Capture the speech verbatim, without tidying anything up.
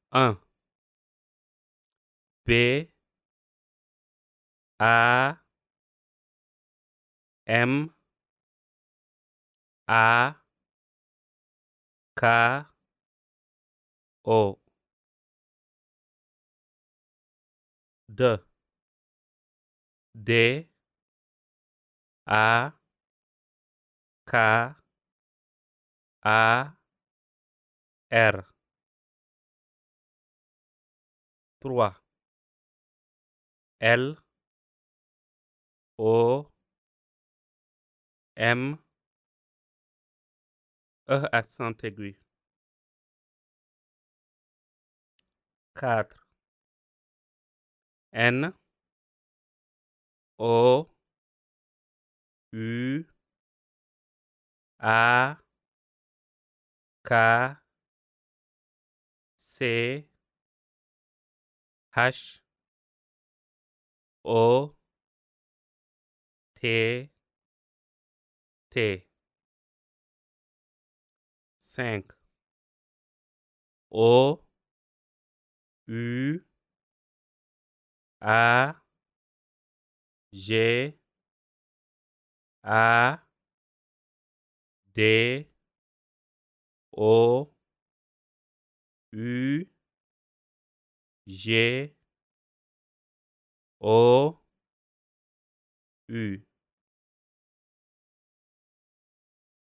un. B A M A K O. deux. D A K A R. trois. L O M E accent aigu. quatre. N O U A K C H O T T. cinq. O U A G A D O U G O U.